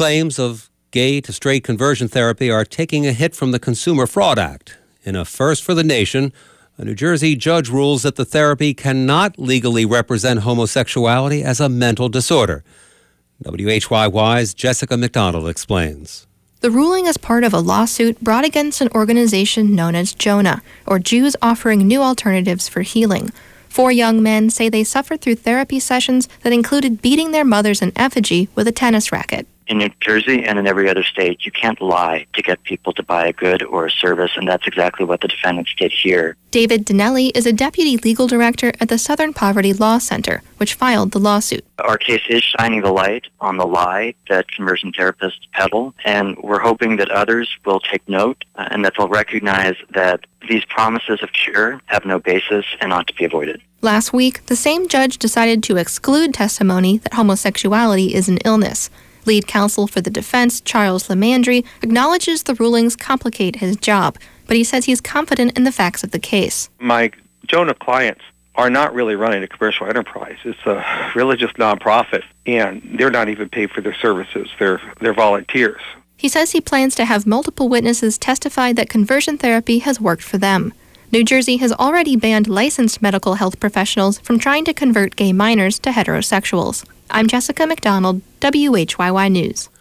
Claims of gay to straight conversion therapy are taking a hit from the Consumer Fraud Act. In a first for the nation, a New Jersey judge rules that the therapy cannot legally represent homosexuality as a mental disorder. WHYY's Jessica McDonald explains. The ruling is part of a lawsuit brought against an organization known as Jonah, or Jews Offering New Alternatives for Healing. 4 young men say they suffered through therapy sessions that included beating their mothers in effigy with a tennis racket. In New Jersey and in every other state, you can't lie to get people to buy a good or a service, and that's exactly what the defendants did here. David Dinelli is a deputy legal director at the Southern Poverty Law Center, which filed the lawsuit. Our case is shining the light on the lie that conversion therapists peddle, and we're hoping that others will take note and that they'll recognize that these promises of cure have no basis and ought to be avoided. Last week, the same judge decided to exclude testimony that homosexuality is an illness. Lead counsel for the defense, Charles Lemandry, acknowledges the rulings complicate his job, but he says he's confident in the facts of the case. My Jonah clients are not really running a commercial enterprise. It's a religious nonprofit, and they're not even paid for their services. They're volunteers. He says he plans to have multiple witnesses testify that conversion therapy has worked for them. New Jersey has already banned licensed medical health professionals from trying to convert gay minors to heterosexuals. I'm Jessica McDonald, WHYY News.